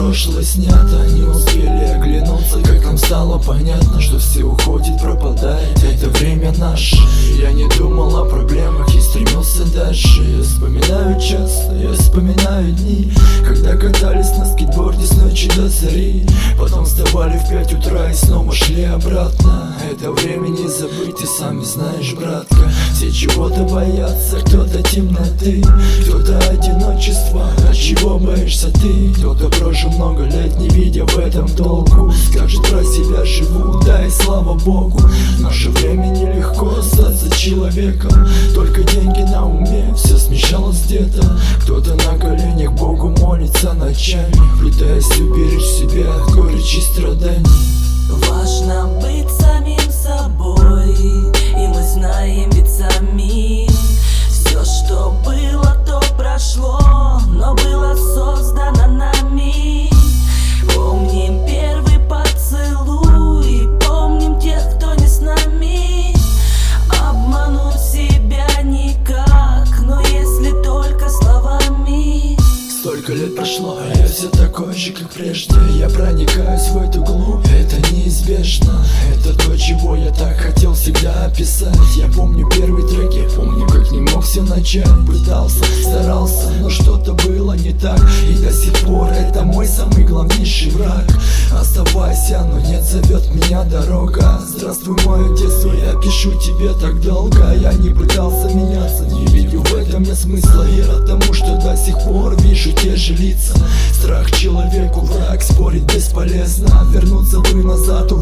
прошлое снято. Не успели оглянуться, как нам стало понятно, что все уходит, пропадает. Это время наше. Я не думал о проблемах и стремился дальше. Я вспоминаю часто, я вспоминаю дни, когда катались на скейтборде с ночи до зари. Потом вставали в 5 утра и снова шли обратно. Это время не забыть, ты сами знаешь, братка. Все чего-то боятся, кто-то темноты, кто-то одиночества. А чего боишься ты? Кто-то прожил много лет, не видя в этом толку. Скажет, про себя живу, да и слава богу. В наше время нелегко остаться человеком. Только деньги на уме, все смешалось где-то. Кто-то на коленях Богу молится ночами, пытаясь уберечь себя от горечи и страданий. Важно быть самим собой, и мы знаем ведь сами. Все, что было, то прошло, но было создано нами. Помним первый поцелуй, помним тех, кто не с нами. Обмануть себя никак, но если только словами. Столько лет прошло, а я все такой же, как прежде. Я проникаюсь в эту глубь, это неизбежно. Это то, чего я так хотел всегда описать. Я помню первые треки, помню, как не мог все начать. Пытался, старался, но что-то было не так. И до сих пор это мой самый главнейший враг. Оставайся, но нет, зовет меня дорога. Здравствуй, мое детство, я пишу тебе так долго. Я не пытался меняться, не видел в этом я смысла. И рад тому, что до сих пор вижу те же лица. Страх человеку враг, спорить бесполезно. Вернуться бы назад,